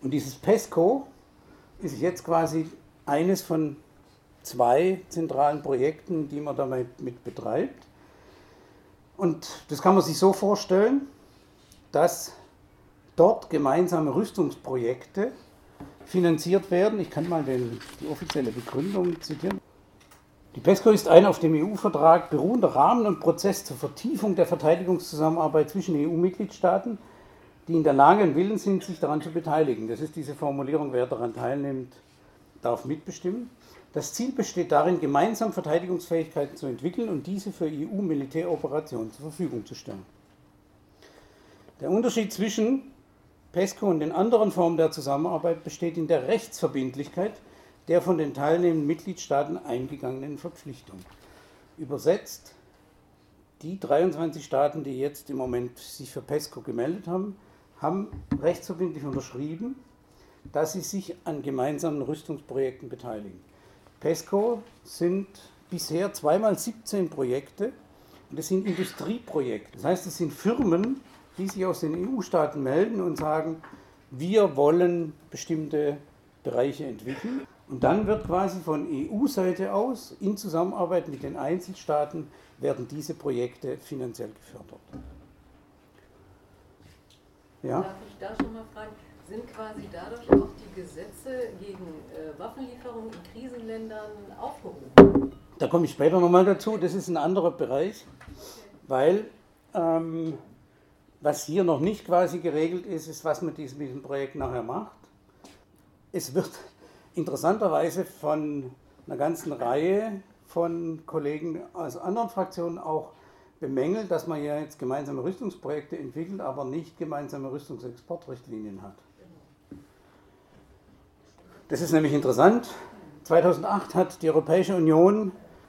Und dieses PESCO ist jetzt quasi eines von 2 zentralen Projekten, die man damit mit betreibt. Und das kann man sich so vorstellen, dass dort gemeinsame Rüstungsprojekte finanziert werden. Ich kann mal die offizielle Begründung zitieren. Die PESCO ist ein auf dem EU-Vertrag beruhender Rahmen und Prozess zur Vertiefung der Verteidigungszusammenarbeit zwischen EU-Mitgliedstaaten, die in der Lage und willens sind, sich daran zu beteiligen. Das ist diese Formulierung, wer daran teilnimmt, darf mitbestimmen. Das Ziel besteht darin, gemeinsam Verteidigungsfähigkeiten zu entwickeln und diese für EU-Militäroperationen zur Verfügung zu stellen. Der Unterschied zwischen PESCO und den anderen Formen der Zusammenarbeit besteht in der Rechtsverbindlichkeit der von den teilnehmenden Mitgliedstaaten eingegangenen Verpflichtung. Übersetzt, die 23 Staaten, die jetzt im Moment sich für PESCO gemeldet haben, haben rechtsverbindlich unterschrieben, dass sie sich an gemeinsamen Rüstungsprojekten beteiligen. PESCO sind bisher 2x17 Projekte und das sind Industrieprojekte. Das heißt, es sind Firmen, die sich aus den EU-Staaten melden und sagen, wir wollen bestimmte Bereiche entwickeln. Und dann wird quasi von EU-Seite aus in Zusammenarbeit mit den Einzelstaaten werden diese Projekte finanziell gefördert. Ja? Darf ich da schon mal fragen, sind quasi dadurch auch die Gesetze gegen Waffenlieferungen in Krisenländern aufgehoben? Da komme ich später nochmal dazu, das ist ein anderer Bereich, weil was hier noch nicht quasi geregelt ist, ist, was man mit diesem Projekt nachher macht. Es wird interessanterweise von einer ganzen Reihe von Kollegen aus anderen Fraktionen auch bemängelt, dass man ja jetzt gemeinsame Rüstungsprojekte entwickelt, aber nicht gemeinsame Rüstungsexportrichtlinien hat. Das ist nämlich interessant. 2008 hat die Europäische Union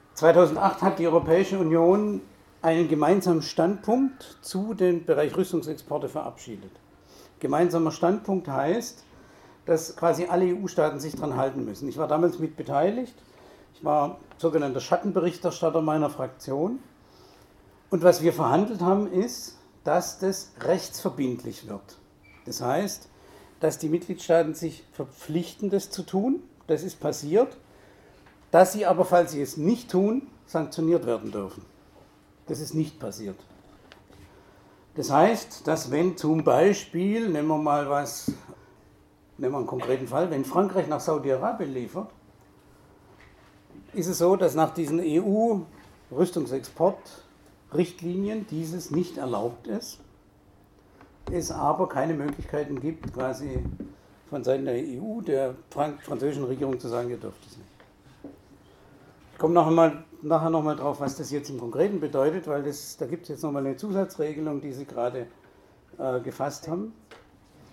einen gemeinsamen Standpunkt zu dem Bereich Rüstungsexporte verabschiedet. Gemeinsamer Standpunkt heißt, dass quasi alle EU-Staaten sich daran halten müssen. Ich war damals mit beteiligt. Ich war sogenannter Schattenberichterstatter meiner Fraktion. Und was wir verhandelt haben, ist, dass das rechtsverbindlich wird. Das heißt, dass die Mitgliedstaaten sich verpflichten, das zu tun. Das ist passiert. Dass sie aber, falls sie es nicht tun, sanktioniert werden dürfen. Das ist nicht passiert. Das heißt, dass wenn zum Beispiel, nehmen wir einen konkreten Fall, wenn Frankreich nach Saudi-Arabien liefert, ist es so, dass nach diesen EU-Rüstungsexportrichtlinien dieses nicht erlaubt ist, es aber keine Möglichkeiten gibt, quasi von Seiten der EU, der französischen Regierung zu sagen, ihr dürft es nicht. Ich komme nachher nochmal drauf, was das jetzt im Konkreten bedeutet, weil da gibt es jetzt nochmal eine Zusatzregelung, die Sie gerade gefasst haben.